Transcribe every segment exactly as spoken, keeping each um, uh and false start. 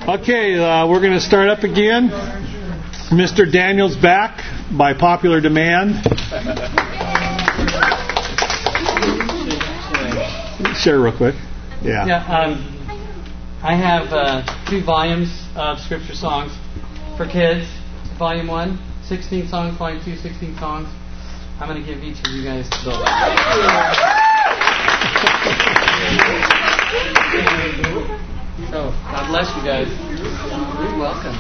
Okay, uh, we're going to start up again. Mister Daniel's back by popular demand. Share real quick. Yeah. Yeah. Um, I have uh, two volumes of scripture songs for kids. Volume one, sixteen songs. Volume two, sixteen songs. I'm going to give each of you guys those. So, God bless you guys. You're welcome.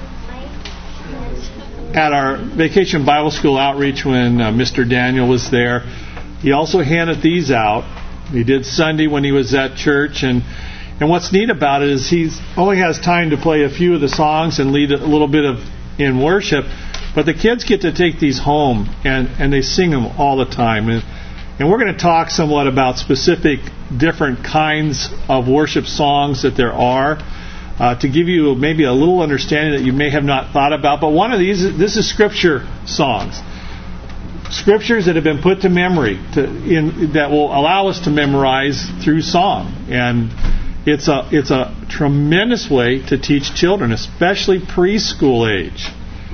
At our Vacation Bible School outreach when uh, Mister Daniel was there, he also handed these out. He did Sunday when he was at church, and and what's neat about it is he only has time to play a few of the songs and lead a little bit of in worship, but the kids get to take these home and, and they sing them all the time. And, and we're going to talk somewhat about specific different kinds of worship songs that there are uh, to give you maybe a little understanding that you may have not thought about. But one of these, this is scripture songs. Scriptures that have been put to memory to, in, that will allow us to memorize through song. And it's a it's a tremendous way to teach children, especially preschool age.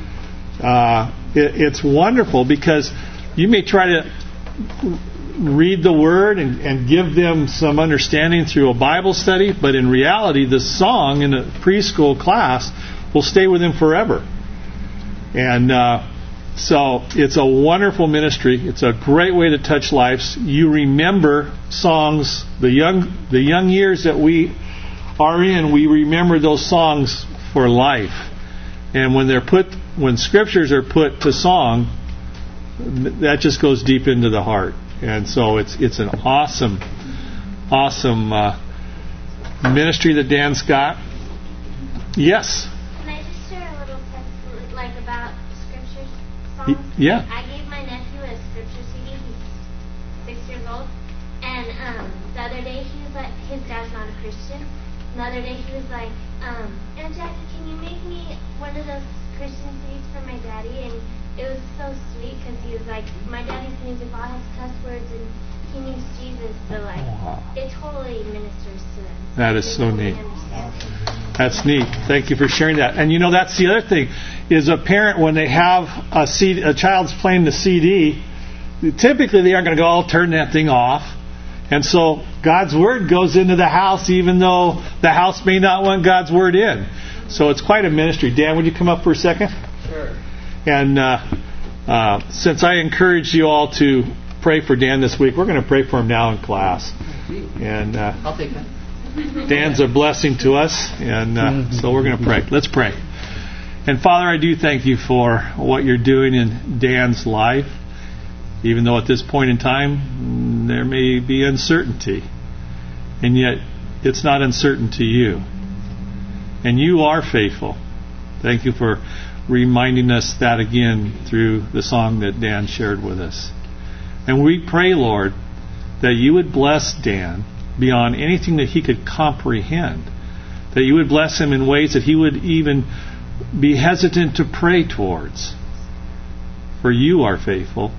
Uh, it, it's wonderful because you may try to read the Word and, and give them some understanding through a Bible study, but in reality, the song in a preschool class will stay with them forever. And uh, so it's a wonderful ministry. It's a great way to touch lives. You remember songs, the young the young years that we are in, we remember those songs for life. And when they're put, when scriptures are put to song, that just goes deep into the heart. And so it's it's an awesome, awesome uh, ministry that Dan's got. Yes. Can I just share a little text, like about scripture songs? Yeah. I gave my nephew a scripture C D. He's six years old, and um, the other day he was like, his dad's not a Christian. The other day he was like, um, Aunt Jackie, can you make me one of those Christian C Ds for my daddy? And it was so sweet because he was like, my daddy's music all has cuss words and he needs Jesus, so like wow. It totally ministers to them. That is so totally neat. Understand. That's neat. Thank you for sharing that. And you know, that's the other thing, is a parent, when they have a C D, a child's playing the C D, typically they aren't going to go, I'll turn that thing off. And so God's Word goes into the house even though the house may not want God's Word in. So it's quite a ministry. Dan, would you come up for a second? Sure. And uh, uh, since I encouraged you all to pray for Dan this week, we're going to pray for him now in class. And uh, I'll take that. Dan's a blessing to us, and uh, so we're going to pray. Let's pray. And Father, I do thank you for what you're doing in Dan's life, even though at this point in time there may be uncertainty. And yet it's not uncertain to you. And you are faithful. Thank you for reminding us that again through the song that Dan shared with us. And we pray, Lord, that you would bless Dan beyond anything that he could comprehend. That you would bless him in ways that he would even be hesitant to pray towards. For you are faithful,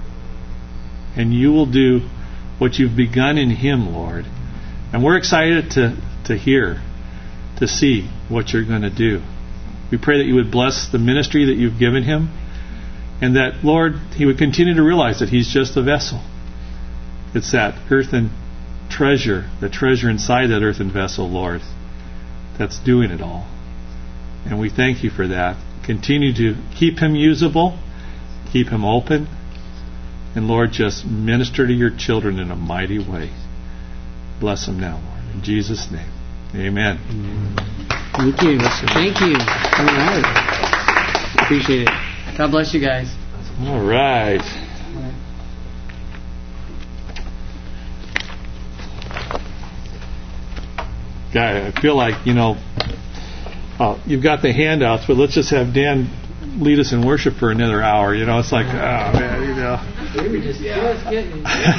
and you will do what you've begun in him, Lord. And we're excited to, to hear, to see what you're going to do. We pray that you would bless the ministry that you've given him, and that, Lord, he would continue to realize that he's just a vessel. It's that earthen treasure, the treasure inside that earthen vessel, Lord, that's doing it all. And we thank you for that. Continue to keep him usable, keep him open, and, Lord, just minister to your children in a mighty way. Bless them now, Lord. In Jesus' name, amen. Amen. Thank you. Thank you. All right. Appreciate it. God bless you guys. All right. Guy, I feel like, you know, uh, you've got the handouts, but let's just have Dan lead us in worship for another hour. You know, it's like, oh, man, you know. We were just getting.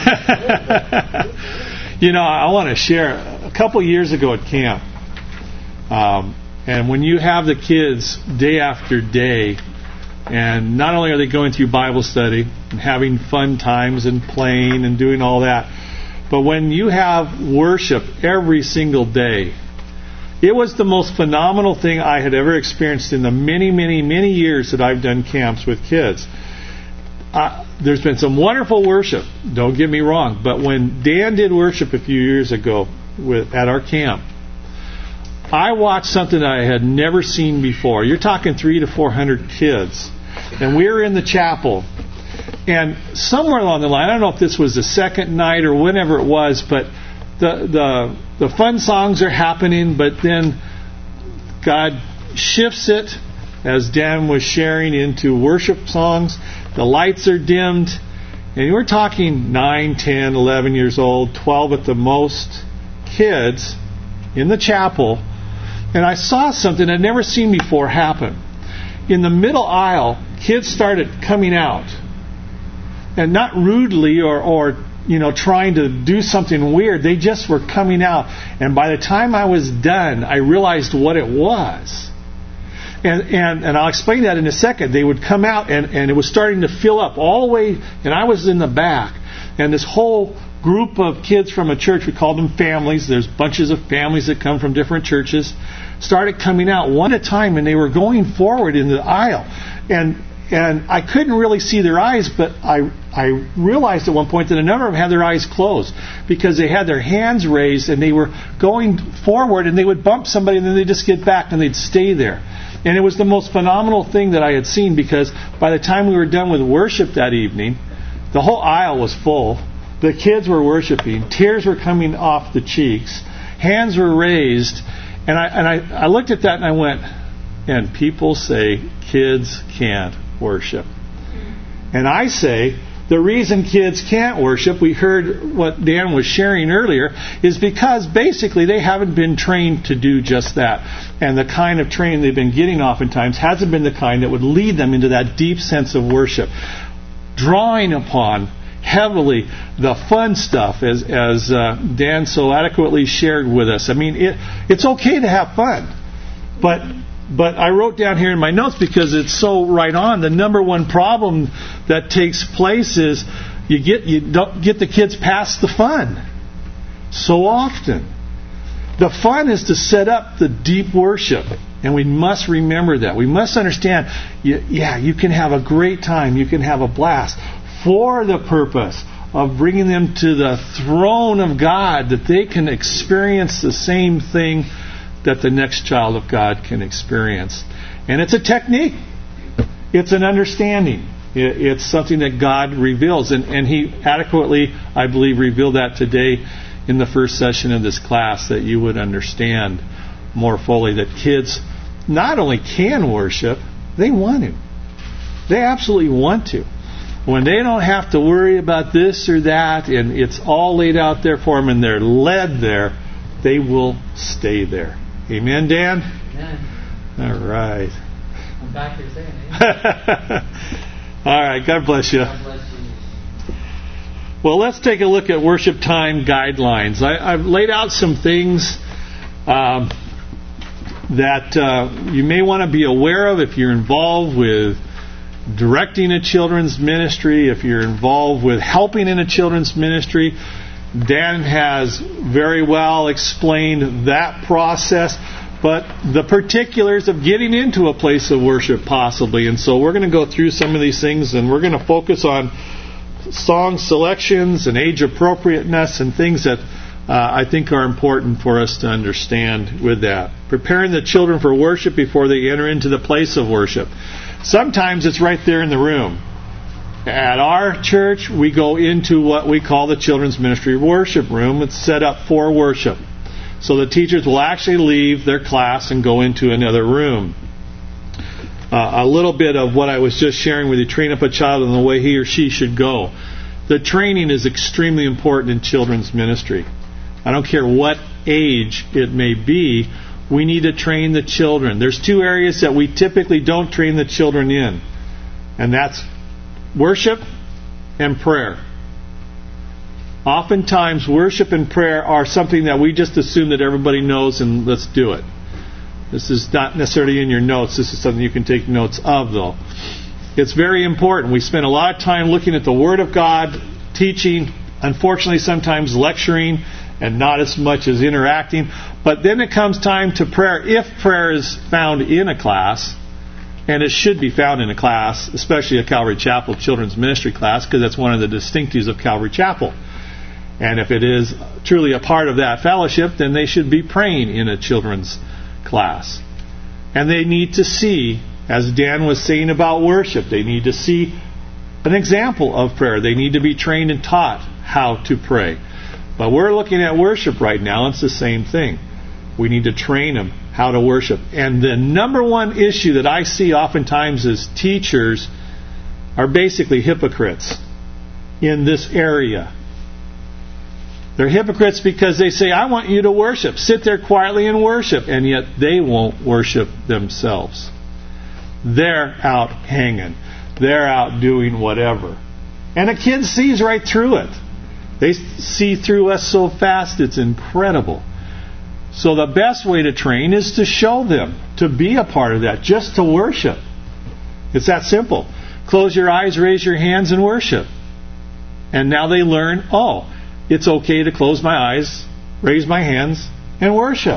You know, I want to share a couple years ago at camp. Um, and when you have the kids day after day, and not only are they going through Bible study and having fun times and playing and doing all that, but when you have worship every single day, It was the most phenomenal thing I had ever experienced in the many, many, many years that I've done camps with kids. Uh, there's been some wonderful worship, don't get me wrong, but when Dan did worship a few years ago with, at our camp, I watched something I had never seen before. You're talking three to four hundred kids, and we were in the chapel, and somewhere along the line, I don't know if this was the second night or whenever it was, but the the the fun songs are happening, but then God shifts it, as Dan was sharing, into worship songs. The lights are dimmed, and we're talking nine, ten, eleven years old, twelve at the most, kids in the chapel. And I saw something I'd never seen before happen. In the middle aisle, kids started coming out. And not rudely or, or you know, trying to do something weird. They just were coming out. And by the time I was done, I realized what it was. And and, and I'll explain that in a second. They would come out, and, and it was starting to fill up all the way, and I was in the back. And this whole group of kids from a church, we called them families. There's bunches of families that come from different churches, started coming out one at a time, and they were going forward in the aisle. And and I couldn't really see their eyes, but I I realized at one point that a number of them had their eyes closed because they had their hands raised and they were going forward, and they would bump somebody and then they'd just get back and they'd stay there. And it was the most phenomenal thing that I had seen, because by the time we were done with worship that evening, the whole aisle was full. The kids were worshiping. Tears were coming off the cheeks. Hands were raised. And I and I, I looked at that and I went, and people say kids can't worship. And I say, the reason kids can't worship, we heard what Dan was sharing earlier, is because basically they haven't been trained to do just that. And the kind of training they've been getting oftentimes hasn't been the kind that would lead them into that deep sense of worship. Drawing upon heavily the fun stuff, as as uh, Dan so adequately shared with us. I mean, it, it's okay to have fun, but but I wrote down here in my notes, because it's so right on, the number one problem that takes place is you get you don't get the kids past the fun so often. The fun is to set up the deep worship, and we must remember that. We must understand, yeah, you can have a great time, you can have a blast, for the purpose of bringing them to the throne of God, that they can experience the same thing that the next child of God can experience. And it's a technique. It's an understanding. It's something that God reveals. And, and He adequately, I believe, revealed that today in the first session of this class, that you would understand more fully that kids not only can worship, they want to. They absolutely want to. When they don't have to worry about this or that, and it's all laid out there for them, and they're led there, they will stay there. Amen, Dan? Amen. All right. I'm back here saying it. All right. God bless you. God bless you. Well, let's take a look at worship time guidelines. I, I've laid out some things um, that uh, you may want to be aware of if you're involved with directing a children's ministry, if you're involved with helping in a children's ministry. Dan has very well explained that process, but the particulars of getting into a place of worship possibly. And so we're going to go through some of these things, and we're going to focus on song selections and age appropriateness and things that uh, I think are important for us to understand with that. Preparing the children for worship before they enter into the place of worship. Sometimes it's right there in the room. At our church, we go into what we call the children's ministry worship room. It's set up for worship. So the teachers will actually leave their class and go into another room. Uh, a little bit of what I was just sharing with you, train up a child in the way he or she should go. The training is extremely important in children's ministry. I don't care what age it may be, we need to train the children. There's two areas that we typically don't train the children in, and that's worship and prayer. Oftentimes, worship and prayer are something that we just assume that everybody knows, and let's do it. This is not necessarily in your notes. This is something you can take notes of, though. It's very important. We spend a lot of time looking at the Word of God, teaching, unfortunately sometimes lecturing, and not as much as interacting. But then it comes time to prayer. If prayer is found in a class, and it should be found in a class, especially a Calvary Chapel children's ministry class, because that's one of the distinctives of Calvary Chapel. And if it is truly a part of that fellowship, then they should be praying in a children's class. And they need to see, as Dan was saying about worship, they need to see an example of prayer. They need to be trained and taught how to pray. But we're looking at worship right now. It's the same thing. We need to train them how to worship. And the number one issue that I see oftentimes is teachers are basically hypocrites in this area. They're hypocrites because they say, I want you to worship. Sit there quietly and worship. And yet they won't worship themselves. They're out hanging. They're out doing whatever. And a kid sees right through it. They see through us so fast, it's incredible. So the best way to train is to show them, to be a part of that, just to worship. It's that simple. Close your eyes, raise your hands, and worship. And now they learn, oh, it's okay to close my eyes, raise my hands, and worship.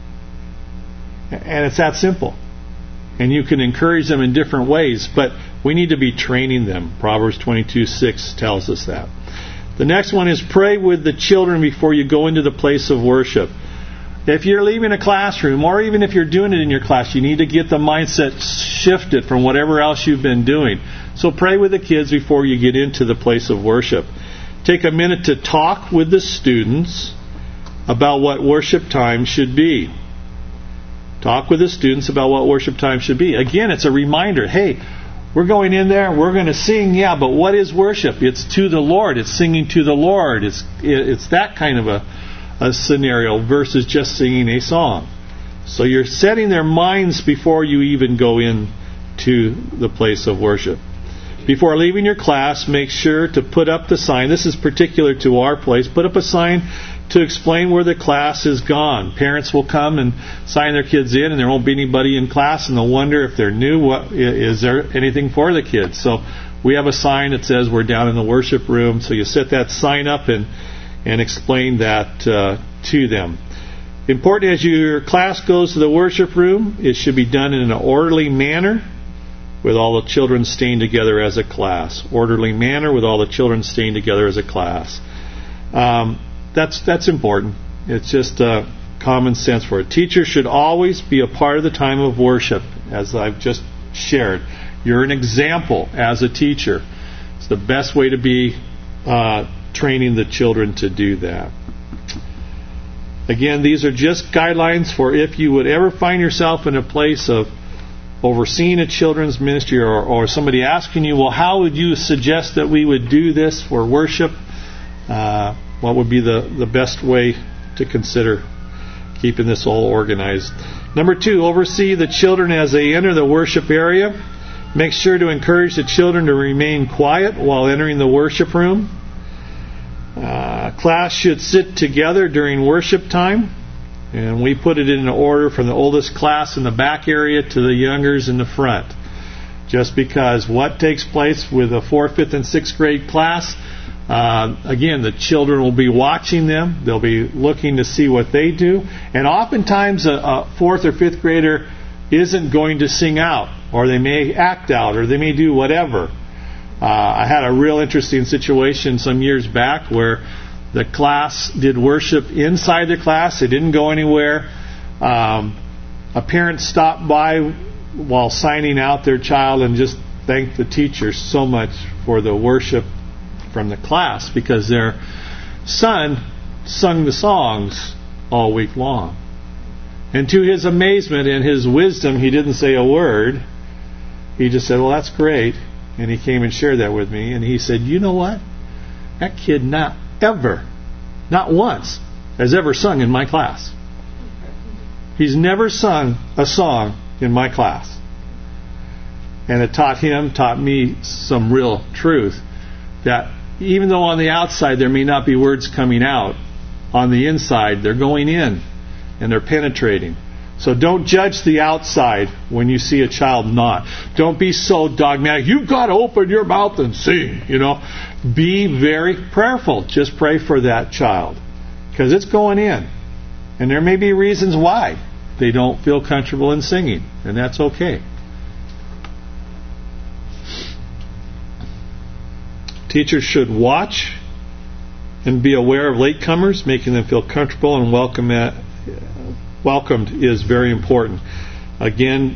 And it's that simple. And you can encourage them in different ways, but we need to be training them. Proverbs twenty-two six tells us that. The next one is pray with the children before you go into the place of worship. If you're leaving a classroom, or even if you're doing it in your class, you need to get the mindset shifted from whatever else you've been doing. So pray with the kids before you get into the place of worship. Take a minute to talk with the students about what worship time should be. Talk with the students about what worship time should be. Again, it's a reminder. Hey, we're going in there, we're going to sing, yeah, but what is worship? It's to the Lord. It's singing to the Lord. It's it's that kind of a, a scenario versus just singing a song. So you're setting their minds before you even go in to the place of worship. Before leaving your class, make sure to put up the sign. This is particular to our place. Put up a sign to explain where the class is gone. Parents will come and sign their kids in, and there won't be anybody in class, and they'll wonder if they're new, what, is there anything for the kids? So we have a sign that says we're down in the worship room. So you set that sign up and, and explain that uh, to them. Important, as your class goes to the worship room, it should be done in an orderly manner with all the children staying together as a class. Orderly manner with all the children staying together as a class. Um, that's that's important. It's just uh, common sense for it. Teachers should always be a part of the time of worship, as I've just shared. You're an example as a teacher. It's the best way to be uh, training the children to do that. Again, these are just guidelines for if you would ever find yourself in a place of overseeing a children's ministry, or, or somebody asking you, well, how would you suggest that we would do this for worship? Uh, what would be the, the best way to consider keeping this all organized? Number two, oversee the children as they enter the worship area. Make sure to encourage the children to remain quiet while entering the worship room. Uh, class should sit together during worship time. And we put it in order from the oldest class in the back area to the youngers in the front. Just because what takes place with a fourth, fifth, and sixth grade class, uh, again, the children will be watching them. They'll be looking to see what they do. And oftentimes a, a fourth or fifth grader isn't going to sing out, or they may act out, or they may do whatever. Uh, I had a real interesting situation some years back where the class did worship inside the class. They didn't go anywhere. Um, a parent stopped by while signing out their child and just thanked the teacher so much for the worship from the class, because their son sung the songs all week long. And to his amazement and his wisdom, he didn't say a word. He just said, well, that's great. And he came and shared that with me. And he said, you know what? That kid not ever, not once, has ever sung in my class. He's never sung a song in my class. And it taught him, taught me some real truth, that even though on the outside there may not be words coming out, on the inside they're going in and they're penetrating. So don't judge the outside when you see a child not. Don't be so dogmatic. You've got to open your mouth and sing, you know. Be very prayerful. Just pray for that child. because it's going in. And there may be reasons why they don't feel comfortable in singing, and that's okay. Teachers should watch and be aware of latecomers, making them feel comfortable and welcome at, welcomed is very important. Again,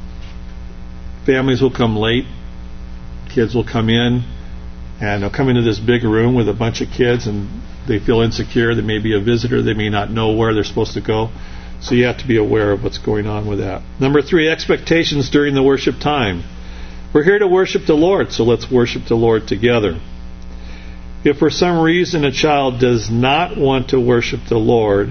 families will come late. Kids will come in, and they'll come into this big room with a bunch of kids, and they feel insecure. There may be a visitor. They may not know where they're supposed to go. So you have to be aware of what's going on with that. Number three, expectations during the worship time. We're here to worship the Lord, so let's worship the Lord together. If for some reason a child does not want to worship the Lord,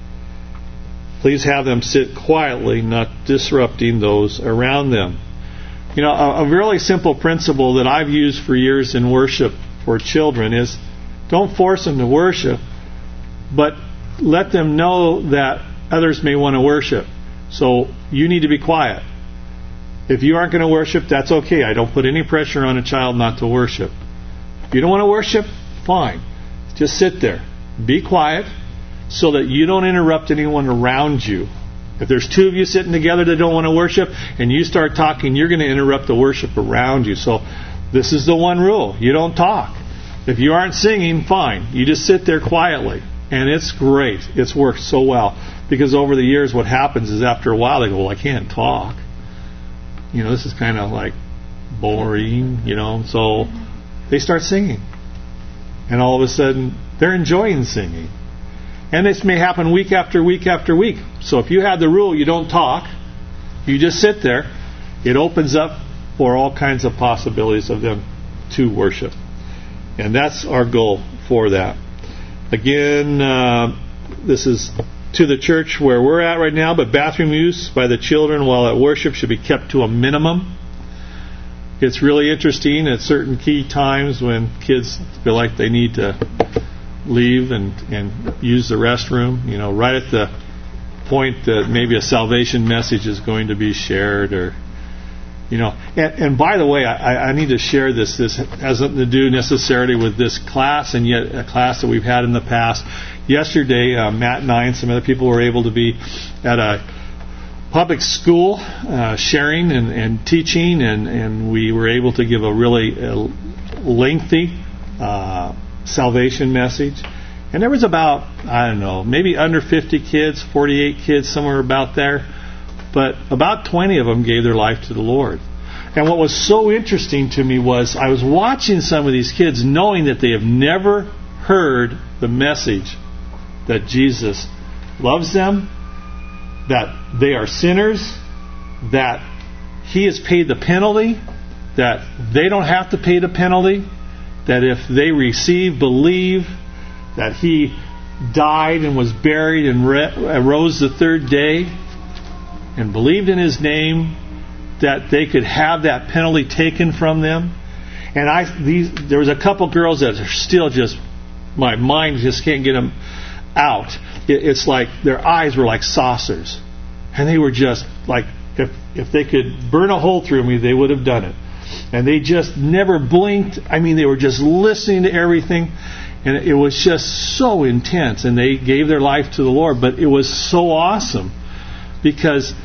please have them sit quietly, not disrupting those around them. You know, a, a really simple principle that I've used for years in worship for children is don't force them to worship, but let them know that others may want to worship. So you need to be quiet. If you aren't going to worship, that's okay. I don't put any pressure on a child not to worship. If you don't want to worship, fine. Just sit there. Be quiet so that you don't interrupt anyone around you. If there's two of you sitting together that don't want to worship and you start talking, you're going to interrupt the worship around you. So this is the one rule. You don't talk. If you aren't singing, fine. You just sit there quietly. And it's great. It's worked so well. Because over the years what happens is after a while they go, well, I can't talk. You know, this is kind of like boring, you know. So they start singing. And all of a sudden, they're enjoying singing. And this may happen week after week after week. So if you have the rule, you don't talk, you just sit there, it opens up for all kinds of possibilities of them to worship. And that's our goal for that. Again, uh, this is to the church where we're at right now, but bathroom use by the children while at worship should be kept to a minimum. It's really interesting at certain key times when kids feel like they need to leave and, and use the restroom, you know, right at the point that maybe a salvation message is going to be shared, or, you know. And, and by the way, I, I need to share this. This has nothing to do necessarily with this class, and yet a class that we've had in the past. Yesterday, uh, Matt and I and some other people were able to be at a public school uh, sharing and, and teaching, and, and we were able to give a really uh, lengthy uh, salvation message. And there was about, I don't know, maybe under fifty kids, forty-eight kids, somewhere about there. But about twenty of them gave their life to the Lord. And what was so interesting to me was I was watching some of these kids knowing that they have never heard the message that Jesus loves them, that they are sinners, that He has paid the penalty, that they don't have to pay the penalty, that if they receive, believe, that He died and was buried and re- rose the third day, and believed in His name, that they could have that penalty taken from them. And I, these, there was a couple girls that are still just, my mind just can't get them out. It, it's like their eyes were like saucers, and they were just like, if if they could burn a hole through me, they would have done it. And they just never blinked. I mean, they were just listening to everything. And it was just so intense. And they gave their life to the Lord. But it was so awesome, because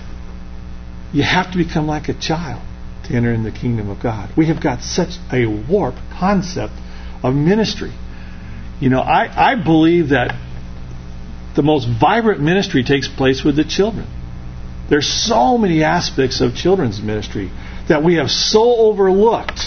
you have to become like a child to enter in the kingdom of God. We have got such a warped concept of ministry. You know, I, I believe that the most vibrant ministry takes place with the children. There's so many aspects of children's ministry that we have so overlooked.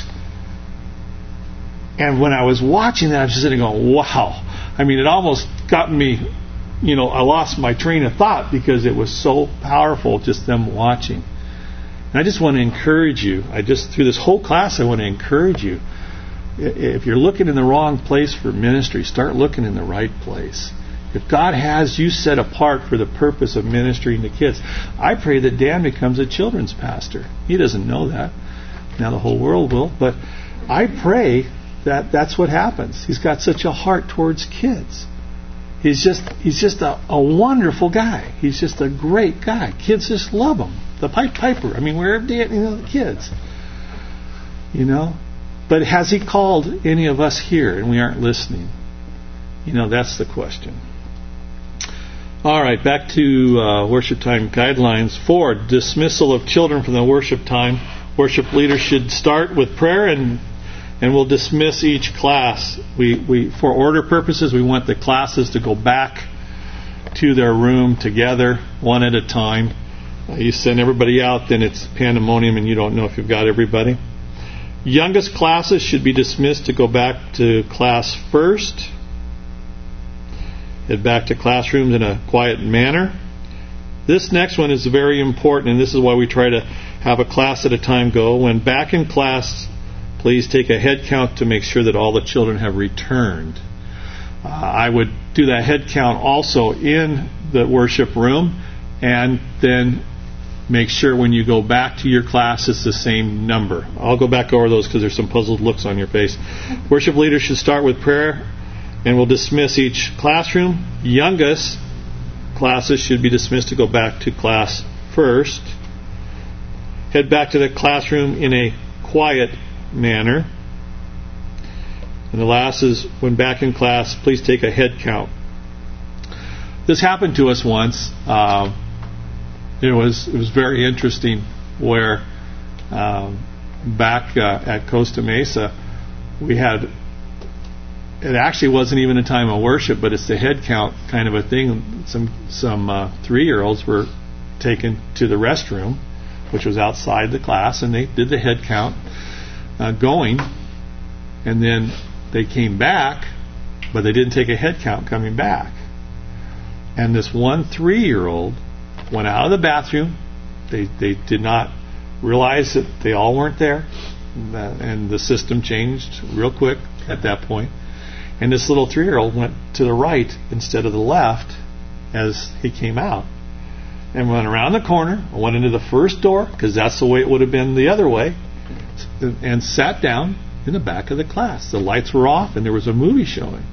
And when I was watching that, I was just sitting going, wow. I mean, it almost got me, you know, I lost my train of thought because it was so powerful, just them watching. And I just want to encourage you. I just, through this whole class, I want to encourage you. If you're looking in the wrong place for ministry, start looking in the right place. If God has you set apart for the purpose of ministering to kids, I pray that Dan becomes a children's pastor. He doesn't know that. Now the whole world will. But I pray that that's what happens. He's got such a heart towards kids. He's just he's just a, a wonderful guy. He's just a great guy. Kids just love him. The Pied Piper. I mean, wherever you know the kids. You know? But has He called any of us here and we aren't listening? You know, that's the question. All right, back to uh, worship time guidelines. Four, dismissal of children from the worship time. Worship leaders should start with prayer, and and we'll dismiss each class. We we for order purposes, we want the classes to go back to their room together, one at a time. Uh, you send everybody out, then it's pandemonium, and you don't know if you've got everybody. Youngest classes should be dismissed to go back to class first. Head back to classrooms in a quiet manner. This next one is very important, and this is why we try to have a class at a time go. When back in class, please take a head count to make sure that all the children have returned. Uh, I would do that head count also in the worship room, and then make sure when you go back to your class it's the same number. I'll go back over those because there's some puzzled looks on your face. Worship leaders should start with prayer, and we'll dismiss each classroom. Youngest classes should be dismissed to go back to class first. Head back to the classroom in a quiet manner. And the last is, when back in class, please take a head count. This happened to us once. Uh, it was it was very interesting. Where um, back uh, at Costa Mesa, we had. It actually wasn't even a time of worship, but it's the head count kind of a thing. Some some uh, three-year-olds were taken to the restroom, which was outside the class, and they did the head count uh, going, and then they came back, but they didn't take a head count coming back. And this one three-year-old went out of the bathroom. They they did not realize that they all weren't there, and the system changed real quick at that point. And this little three-year-old went to the right instead of the left as he came out. And went around the corner, went into the first door, because that's the way it would have been the other way, and sat down in the back of the class. The lights were off, and there was a movie showing.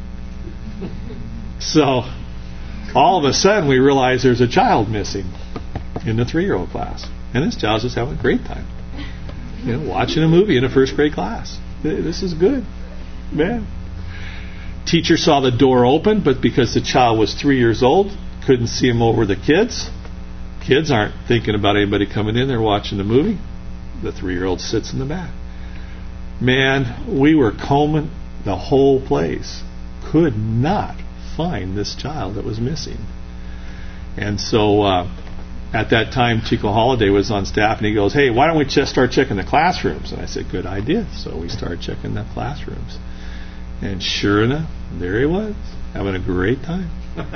So, all of a sudden, we realized there's a child missing in the three-year-old class. And this child's just having a great time. You know, watching a movie in a first-grade class. This is good. Man. Teacher saw the door open, but because the child was three years old, couldn't see him over the kids. Kids aren't thinking about anybody coming in there watching the movie. The three-year-old sits in the back. Man, we were combing the whole place. Could not find this child that was missing. And so uh, at that time, Chico Holiday was on staff, and he goes, "Hey, why don't we just start checking the classrooms?" And I said, "Good idea." So we started checking the classrooms. And sure enough, there he was, having a great time.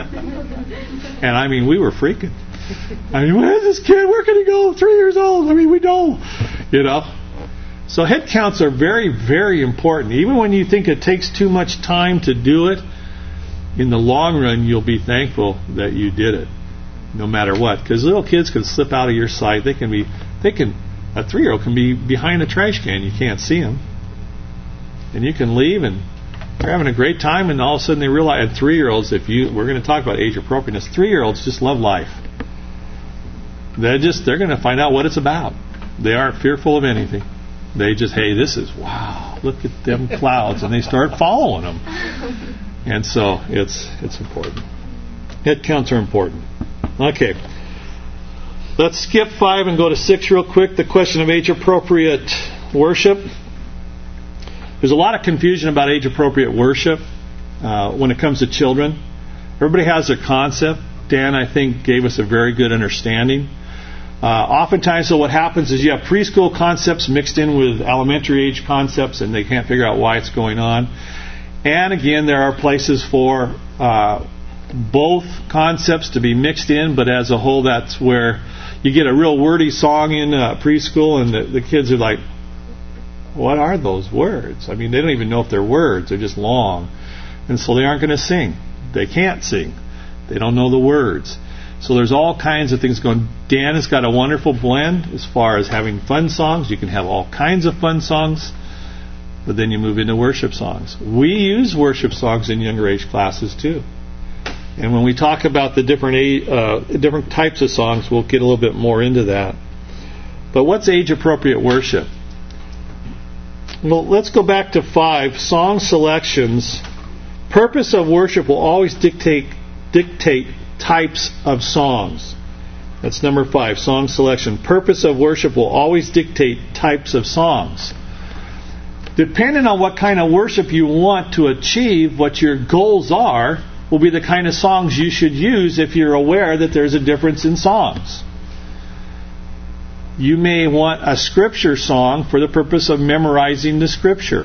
And I mean, we were freaking. I mean, where's this kid? Where can he go? Three years old. I mean, we know. You know. So head counts are very, very important. Even when you think it takes too much time to do it, in the long run, you'll be thankful that you did it, no matter what. Because little kids can slip out of your sight. They can be, they can, a three-year-old can be behind a trash can. You can't see them. And you can leave, and they're having a great time, and all of a sudden they realize, and three-year-olds, if you, we're going to talk about age appropriateness, three-year-olds just love life. They're just, they're going to find out what it's about. They aren't fearful of anything. They just, hey, this is, wow, look at them clouds, and they start following them. And so it's it's important. Head counts are important. Okay. Let's skip five and go to six real quick. The question of age-appropriate worship. There's a lot of confusion about age-appropriate worship uh, when it comes to children. Everybody has their concept. Dan, I think, gave us a very good understanding. Uh, oftentimes, so what happens is you have preschool concepts mixed in with elementary age concepts, and they can't figure out why it's going on. And again, there are places for uh, both concepts to be mixed in, but as a whole, that's where you get a real wordy song in uh, preschool, and the, the kids are like, what are those words? I mean, they don't even know if they're words. They're just long. And so they aren't going to sing. They can't sing. They don't know the words. So there's all kinds of things going. Dan has got a wonderful blend as far as having fun songs. You can have all kinds of fun songs, but then you move into worship songs. We use worship songs in younger age classes too. And when we talk about the different age, uh, different types of songs, we'll get a little bit more into that. But what's age-appropriate worship? Well, let's go back to five. Song selections. Purpose of worship will always dictate dictate types of songs. That's number five, song selection. Purpose of worship will always dictate types of songs. Depending on what kind of worship you want to achieve, what your goals are, will be the kind of songs you should use if you're aware that there's a difference in songs. You may want a scripture song for the purpose of memorizing the scripture.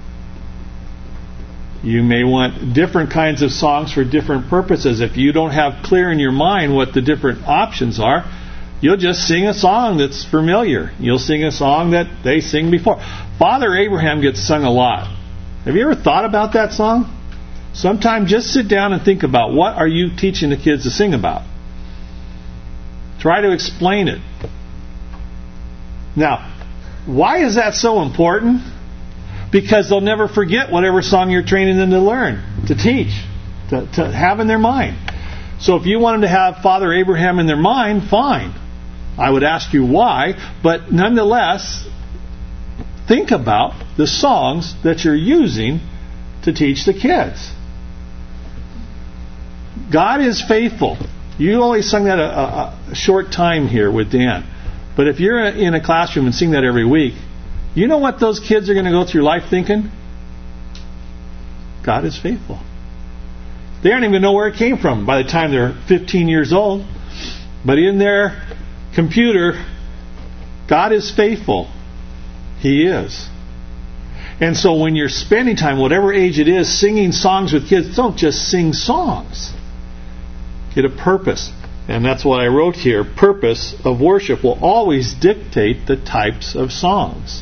You may want different kinds of songs for different purposes. If you don't have clear in your mind what the different options are, you'll just sing a song that's familiar. You'll sing a song that they sing before. Father Abraham gets sung a lot. Have you ever thought about that song? Sometime just sit down and think about, what are you teaching the kids to sing about? Try to explain it. Now, why is that so important? Because they'll never forget whatever song you're training them to learn, to teach, to, to have in their mind. So if you want them to have Father Abraham in their mind, fine. I would ask you why, but nonetheless, think about the songs that you're using to teach the kids. God is faithful. You only sung that a, a, a short time here with Dan. But if you're in a classroom and sing that every week, you know what those kids are going to go through life thinking? God is faithful. They aren't even going to know where it came from by the time they're fifteen years old. But in their computer, God is faithful. He is. And so when you're spending time, whatever age it is, singing songs with kids, don't just sing songs. Get a purpose. And that's what I wrote here. Purpose of worship will always dictate the types of songs.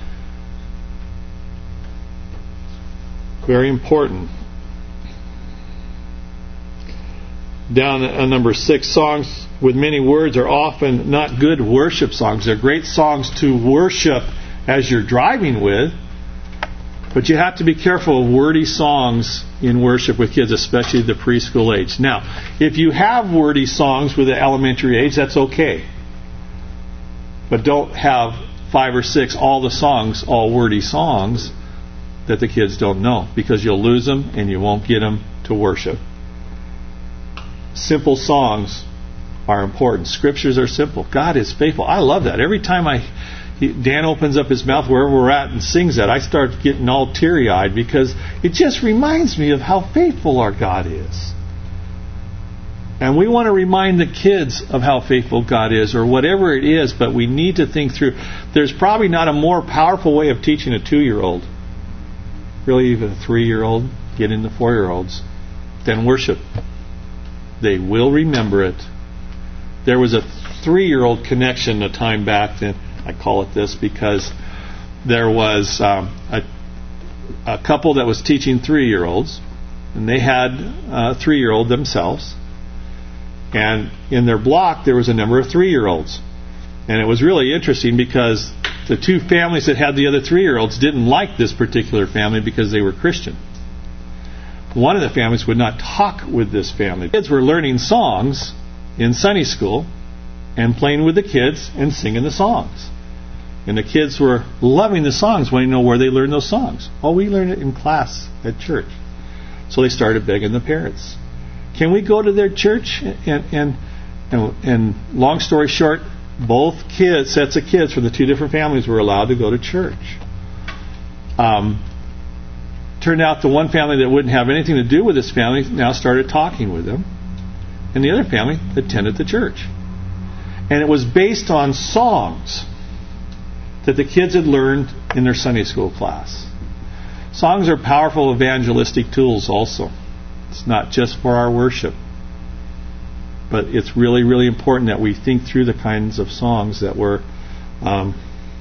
Very important. Down at number six, songs with many words are often not good worship songs. They're great songs to worship as you're driving with, but you have to be careful of wordy songs in worship with kids, especially the preschool age. Now, if you have wordy songs with the elementary age, that's okay. But don't have five or six, all the songs, all wordy songs that the kids don't know, because you'll lose them and you won't get them to worship. Simple songs are important. Scriptures are simple. God is faithful. I love that. Every time I Dan opens up his mouth wherever we're at and sings that, I start getting all teary-eyed, because it just reminds me of how faithful our God is. And we want to remind the kids of how faithful God is, or whatever it is, but we need to think through. There's probably not a more powerful way of teaching a two-year-old, really even a three-year-old, get into four-year-olds, than worship. They will remember it. There was a three-year-old connection a time back then. I call it this because there was um, a, a couple that was teaching three-year-olds, and they had a three-year-old themselves. And in their block, there was a number of three-year-olds. And it was really interesting because the two families that had the other three-year-olds didn't like this particular family because they were Christian. One of the families would not talk with this family. The kids were learning songs in Sunday school and playing with the kids and singing the songs. And the kids were loving the songs, wanting to know where they learned those songs. Oh, we learned it in class at church. So they started begging the parents, can we go to their church? And, and, and, and long story short, both kids, sets of kids from the two different families were allowed to go to church. Um, turned out the one family that wouldn't have anything to do with this family now started talking with them. And the other family attended the church. And it was based on songs that the kids had learned in their Sunday school class. Songs are powerful evangelistic tools also. It's not just for our worship. But it's really, really important that we think through the kinds of songs that we're um,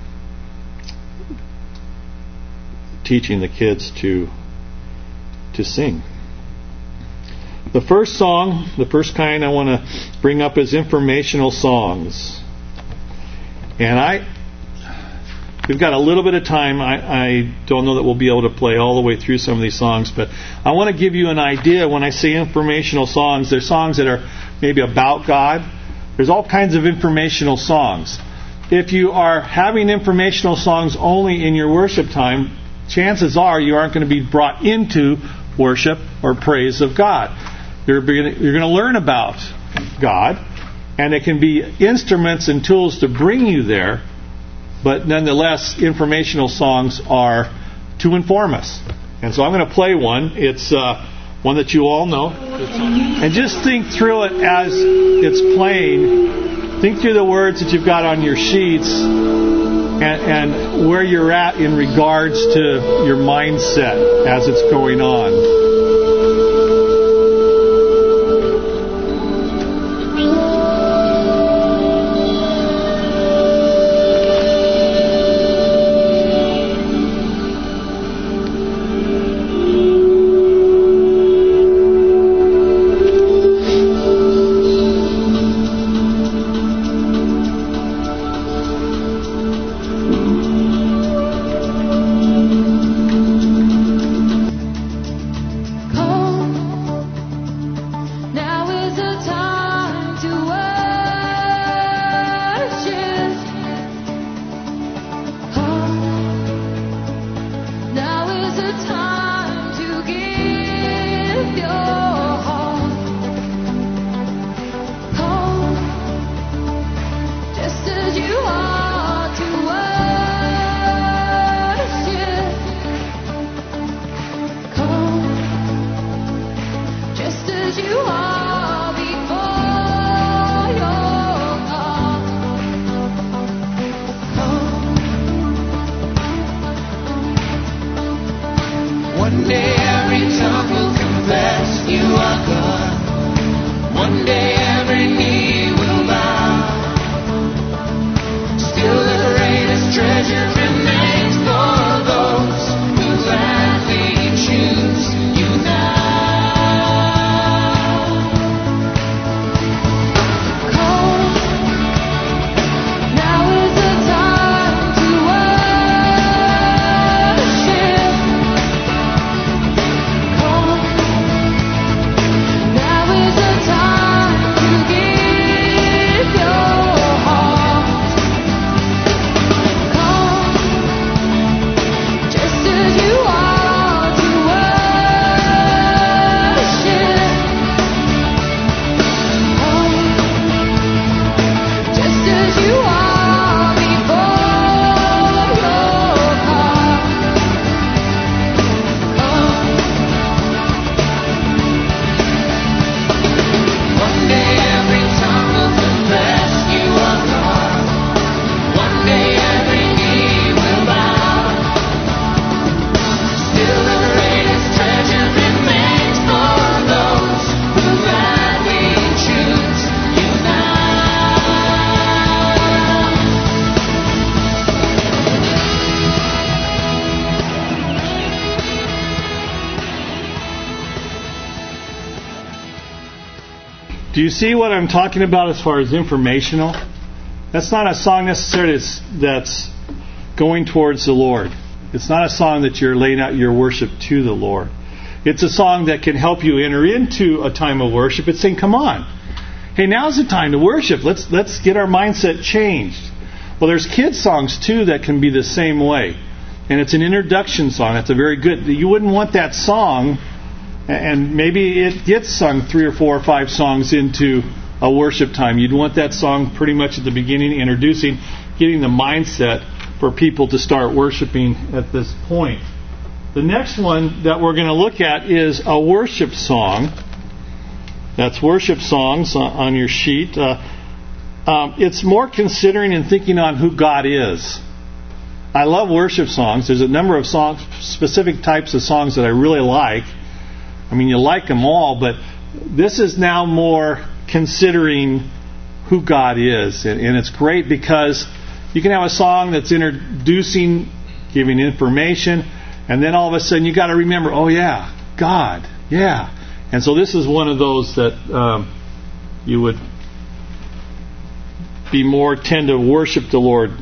teaching the kids to, to sing. The first song, the first kind I want to bring up is informational songs. And I, we've got a little bit of time. I, I don't know that we'll be able to play all the way through some of these songs, but I want to give you an idea. When I say informational songs, they're songs that are maybe about God. There's all kinds of informational songs. If you are having informational songs only in your worship time, chances are you aren't going to be brought into worship or praise of God. You're going to learn about God, and it can be instruments and tools to bring you there, but nonetheless, informational songs are to inform us. And so I'm going to play one. It's uh, one that you all know. And just think through it as it's playing. Think through the words that you've got on your sheets and, and where you're at in regards to your mindset as it's going on. Do you see what I'm talking about as far as informational? That's not a song necessarily that's going towards the Lord. It's not a song that you're laying out your worship to the Lord. It's a song that can help you enter into a time of worship. It's saying, come on. Hey, now's the time to worship. Let's let's get our mindset changed. Well, there's kids songs too that can be the same way. And it's an introduction song. It's a very good. You wouldn't want that song, and maybe it gets sung three or four or five songs into a worship time. You'd want that song pretty much at the beginning, introducing, getting the mindset for people to start worshiping at this point. The next one that we're going to look at is a worship song. That's worship songs on your sheet. Uh, um, it's more considering and thinking on who God is. I love worship songs. There's a number of songs, specific types of songs that I really like. I mean, you like them all, but this is now more considering who God is. And, and it's great because you can have a song that's introducing, giving information, and then all of a sudden you got to remember, oh yeah, God, yeah. And so this is one of those that um, you would be more tend to worship the Lord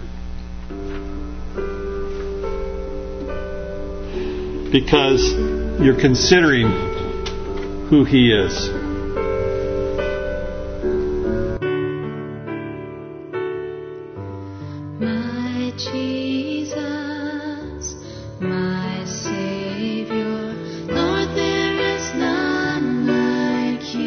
because you're considering who He is. My Jesus, my Savior, Lord, there is none like You.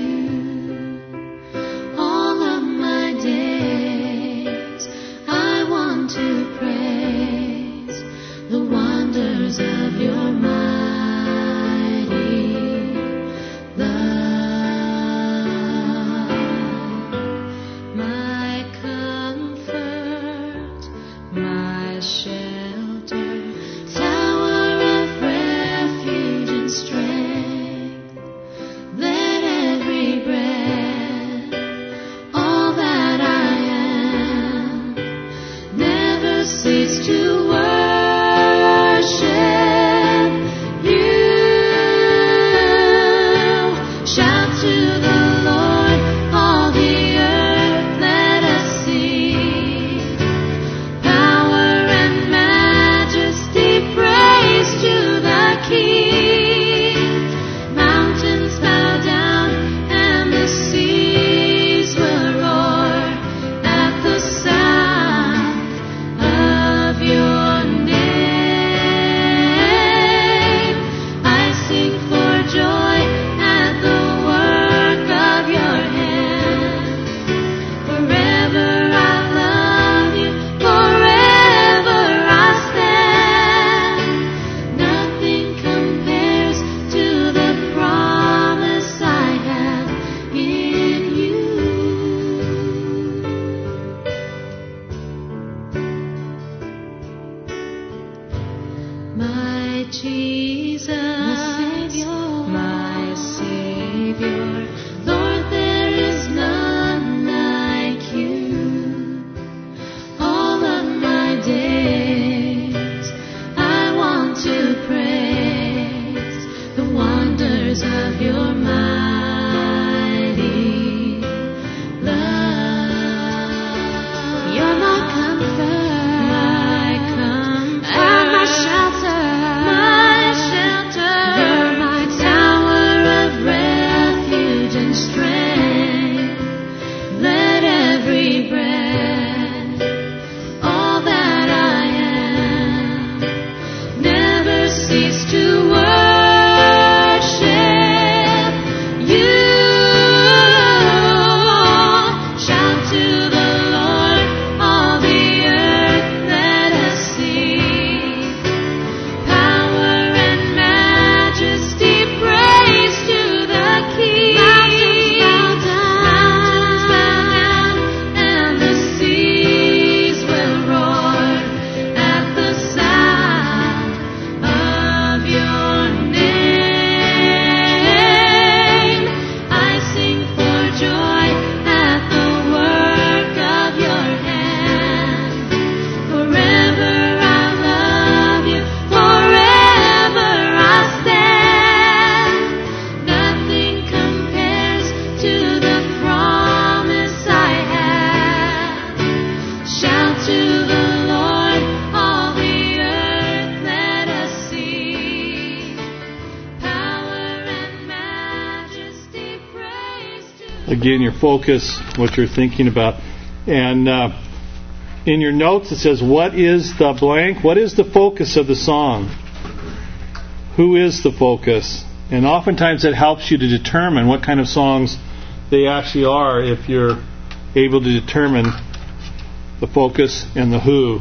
again, your focus, what you're thinking about. And uh, in your notes it says, what is the blank? What is the focus of the song? Who is the focus? And oftentimes it helps you to determine what kind of songs they actually are if you're able to determine the focus and the who.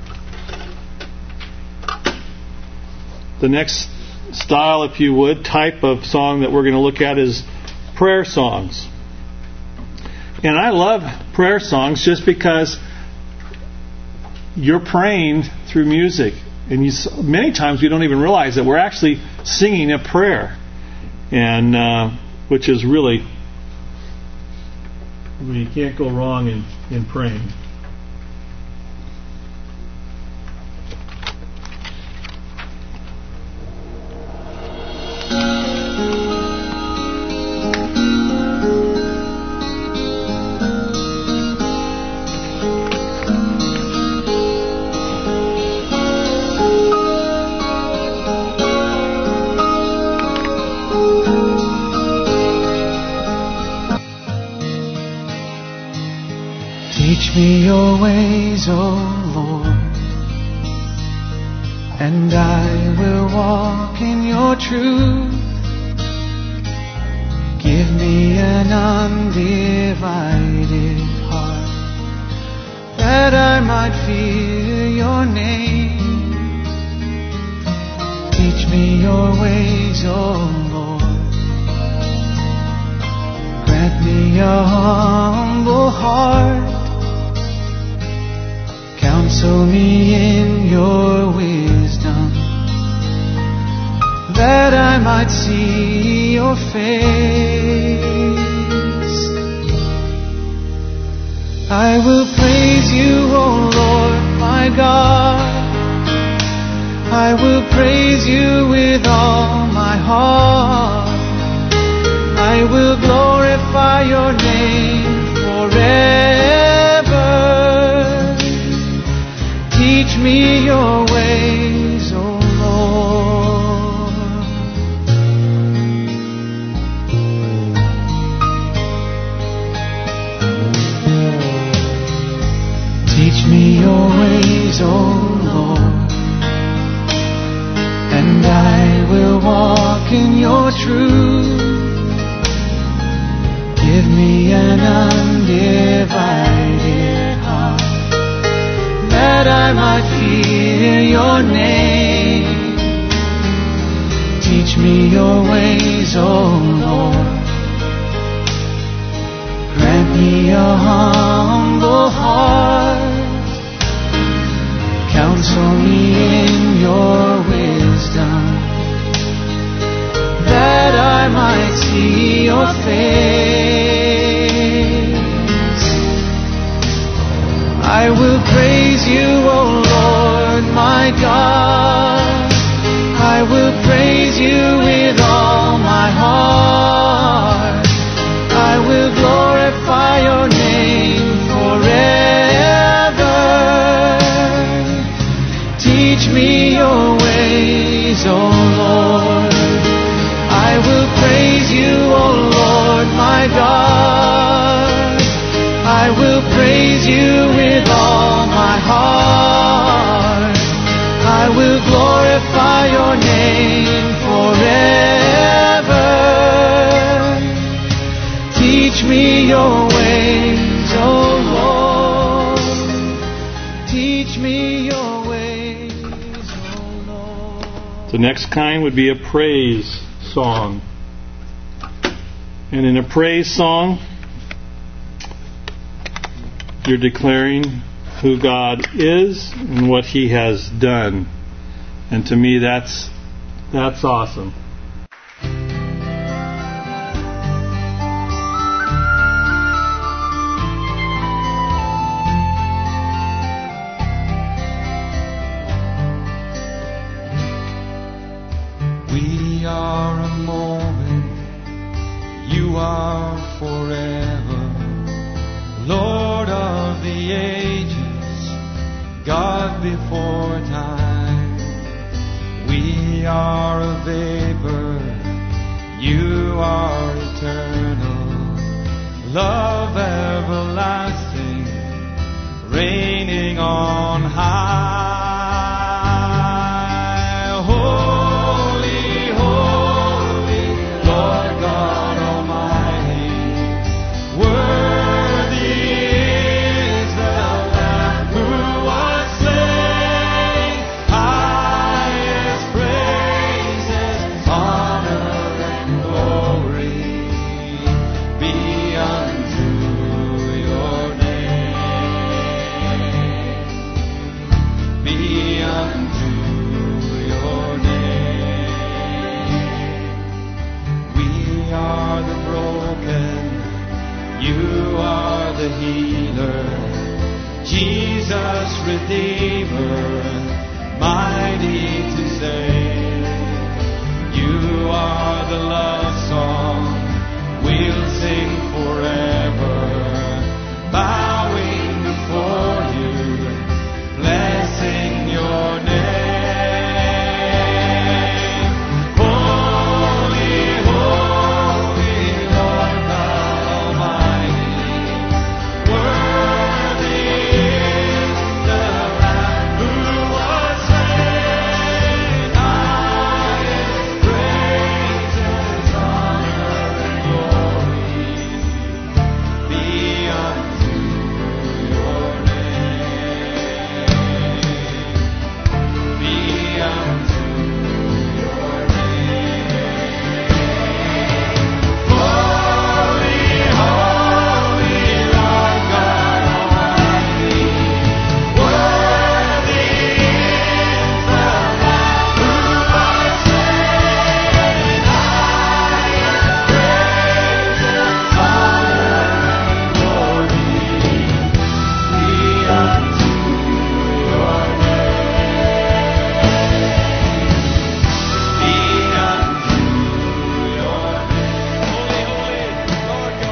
The next style, if you would, type of song that we're going to look at is prayer songs. And I love prayer songs just because you're praying through music. And you, many times we don't even realize that we're actually singing a prayer. And uh, which is really, I mean, you can't go wrong in, in praying. Teach me your ways, O Lord, and I will walk in your truth. Give me an undivided heart, that I might fear your name. Teach me your ways, O Lord. Grant me a humble heart. Counsel me in your wisdom, that I might see your face. I will praise you, O Lord, my God. I will praise you with all my heart. I will glorify your name forever. Teach me your ways, O Lord. Teach me your ways, O Lord, and I will walk in your truth. Give me an undivided heart, that I might fear your name. Teach me your ways, O Lord. Grant me a humble heart. Counsel me in your wisdom, that I might see your face. I will praise you, O Lord, my God. I will praise you with all my heart. I will glorify your name forever. Teach me your ways, O Lord. I will praise you, O Lord, my God. I will praise you with all my heart. I will glorify your name forever. Teach me your ways, O Lord. Teach me your ways, O Lord. The next kind would be a praise song. And in a praise song, you're declaring who God is and what He has done. And to me, that's that's awesome. We are a moment, you are forever, Lord of the ages, God before time. We are a vapor, you are eternal, love everlasting, reigning on high. Holy, holy, Lord God Almighty, worthy is the Lamb who was slain. Highest praises, honor and glory be unto your name. Be unto your name. We are the broken, you are the healer, Jesus Redeemer, mighty to save. You are the love song we'll sing forever, bowing before you, blessing your name. Holy, holy, Lord God Almighty, worthy is the Lamb who was slain. Highest praises, honor and glory be unto your name. Be unto your name. Holy, holy, Lord God Almighty, worthy is the Lamb who was slain. Highest praises, honor and glory be unto your name. Be unto your name. Holy, holy, Lord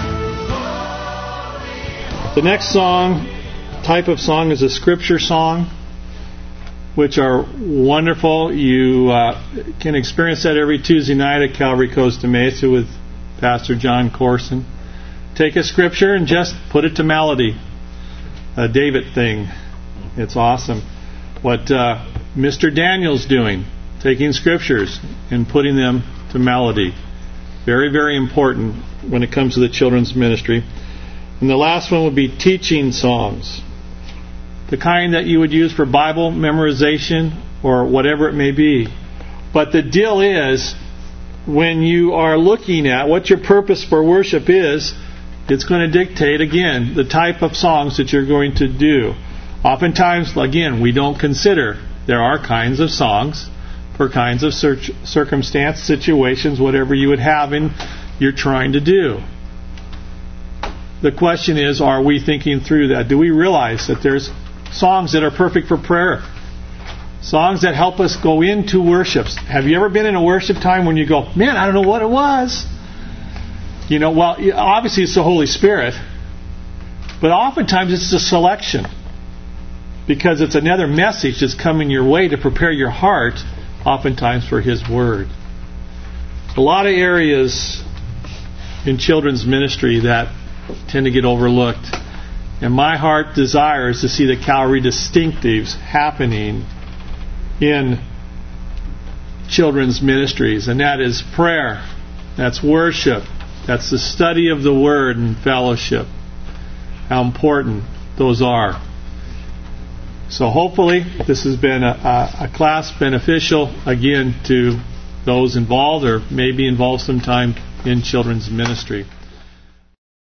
God. The next song, type of song, is a scripture song, which are wonderful. You uh, can experience that every Tuesday night at Calvary Costa Mesa with Pastor John Corson. Take a scripture and just put it to melody. A David thing. It's awesome. What uh, Mister Daniel's doing, taking scriptures and putting them to melody. Very, very important when it comes to the children's ministry. And the last one would be teaching songs. The kind that you would use for Bible memorization or whatever it may be. But the deal is, when you are looking at what your purpose for worship is, it's going to dictate, again, the type of songs that you're going to do. Oftentimes, again, we don't consider there are kinds of songs for kinds of cir- circumstance, situations, whatever you would have in you're trying to do. The question is, are we thinking through that? Do we realize that there's songs that are perfect for prayer? Songs that help us go into worships. Have you ever been in a worship time when you go, man, I don't know what it was? You know, well, obviously it's the Holy Spirit, but oftentimes it's a selection, because it's another message that's coming your way to prepare your heart, oftentimes, for His Word. A lot of areas in children's ministry that tend to get overlooked. And my heart desire is to see the Calvary distinctives happening in children's ministries. And that is prayer. That's worship. That's the study of the Word and fellowship. How important those are. So hopefully this has been a, a, a class beneficial, again, to those involved or maybe involved sometime in children's ministry.